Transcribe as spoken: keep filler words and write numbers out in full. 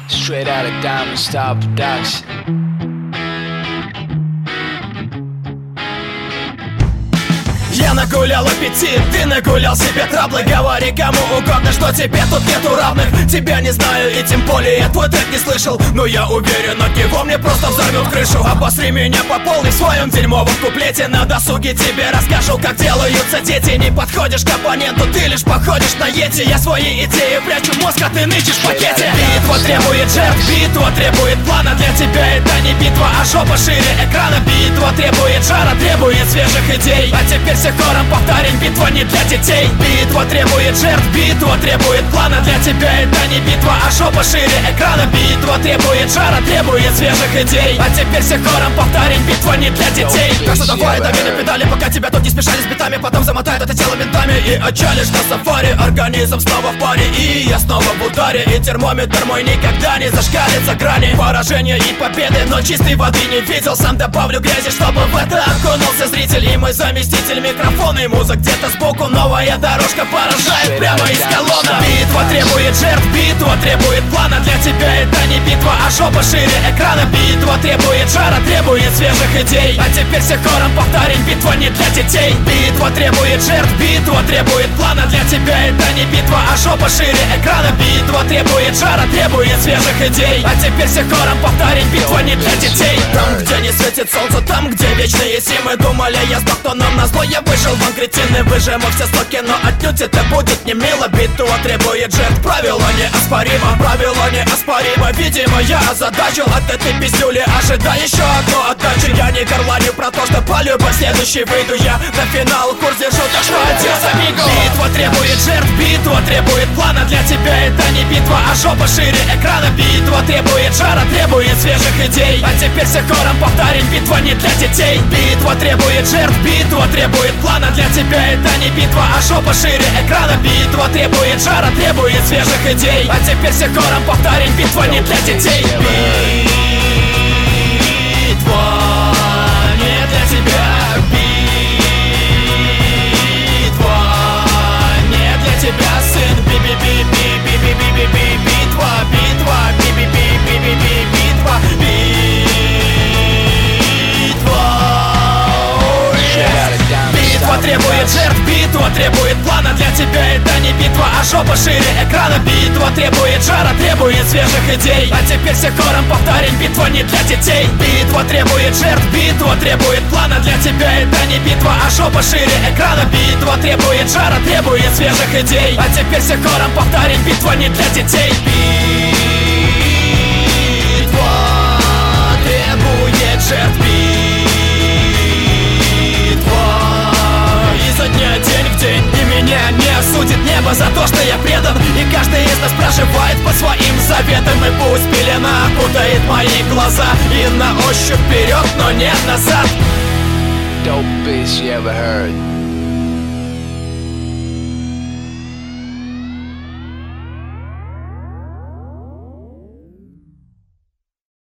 Straight out of Diamond Star Production. Я нагулял аппетит, ты нагулял себе траблы. Говори кому угодно, что тебе тут нету равных. Тебя не знаю и тем более я твой трек не слышал, но я уверен, от него мне просто взорвет крышу. Обосри меня по полной в своем дерьмовом куплете. На досуге тебе расскажу, как делаются дети. Не подходишь к оппоненту, ты лишь походишь на йети. Я свои идеи прячу в мозг, а ты нычешь в пакете. Битва требует жертв, битва требует плана. Для тебя это не битва, а жопа шире экрана. Битва требует жара, требует свежих идей. А теперь все хором повторим, битва не для детей. Битва требует жертв, битва требует плана. Для тебя это не битва, а жопа шире экрана. Битва требует жара, требует свежих идей. А теперь все хором повторим, битва не для детей. Так что давай дави на педали, пока тебя тут не смешали с битами. Потом замотают это тело ментами и отчалишь на сафари. Организм снова в паре, и я снова в ударе. И термометр мой никогда не зашкалит за грани поражения и победы, но чистой воды не видел. Сам добавлю грязи, чтобы в это окунулся зритель. И мой заместитель микрофон и музыка где-то сбоку. Новая дорожка поражает прямо из колонна. Битва требует жертв, битва требует плана. Для тебя это не битва, а жопа шире экрана. Битва требует жара, требует свежих идей. А теперь все хором повторим, битва не для детей. Битва требует жертв, битва требует плана. Для тебя это не битва, а жопа шире экрана. Битва требует жара, требует свежих идей. А теперь все хором повторим, битва не для детей. Там, где не светит солнце, там, где вечные зимы. Думали, я сдох, то нам назло я вышел вон кретины. Выжиму все стоки, но отнюдь это будет не мило. Битва требует жертв, правило неоспоримо. Правило неоспоримо, видимо, я озадачил от этой пиздюли. Ожидай еще одну отдачу. Я не горланю про то, что по любой следующий выйду я на финал. Курс держу, так что отец амиго. Битва требует жертв, битва требует плана. Для тебя это не битва, а жопа шире экрана. Битва требует жара, требует свежих идей. А теперь все хором повторим, битва не для детей. Битва требует жертв, битва требует плана. Для тебя это не битва, а жопа шире экрана. Битва требует жара, требует свежих идей. А теперь все хором повторим, битва не для детей. Битва не для тебя. Битва не для тебя, сын. Би-би-би-би-би-би-би-би-би. Битва, битва, би-би-би-би-би-би. Битва, битва требует жертв, битва требует плана. Для тебя это не битва, а жопа шире экрана. Битва требует жара, требует свежих идей. А теперь все хором повторим, битва не для детей. Битва требует жертв, битва требует плана. Для тебя это не битва, а жопа шире экрана. Битва требует жара, требует свежих идей. А теперь все хором повторим, битва не для детей. Битва требует жертв, изо дня день в день. И меня не осудит небо за то, что я предан. И каждый из нас проживает по своим заветам. И пусть пелена окутает мои глаза, и на ощупь вперед, но не назад. Dopest you ever heard.